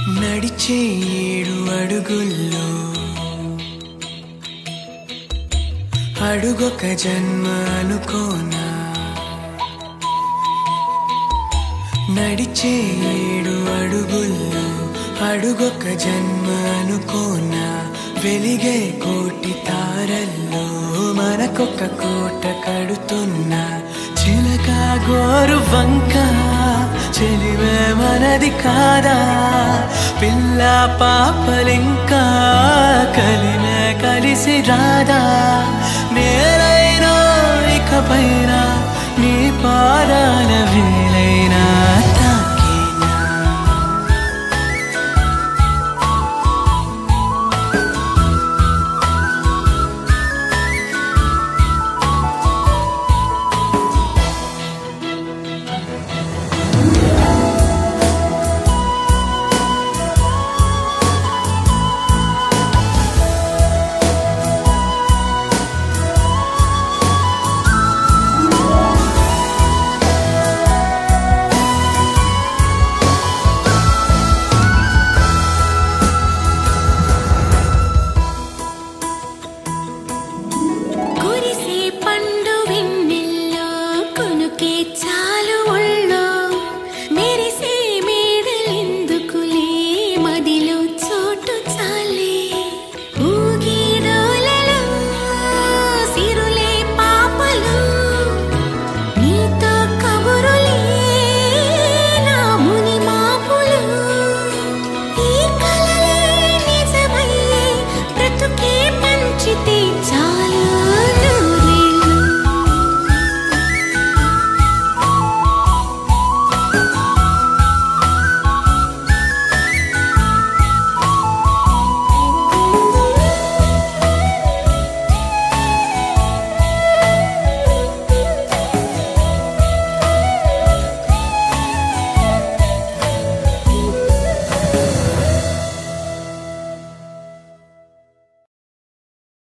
నడిచే 7 అడుగుల్లో అడుగొక జన్మ అనుకోనా నడిచే 7 అడుగుల్లో అడుగొక జన్మ అనుకోనా వెలిగే కోటి తారల్లో మనకొక కోట కడుతున్నా చిలక గోరు వంక చెలివే మనది కాదా పిల్ల పాపలింకా కలిమే కలిసి రాదా నేలైనా ఇకపైన నీ పాదాల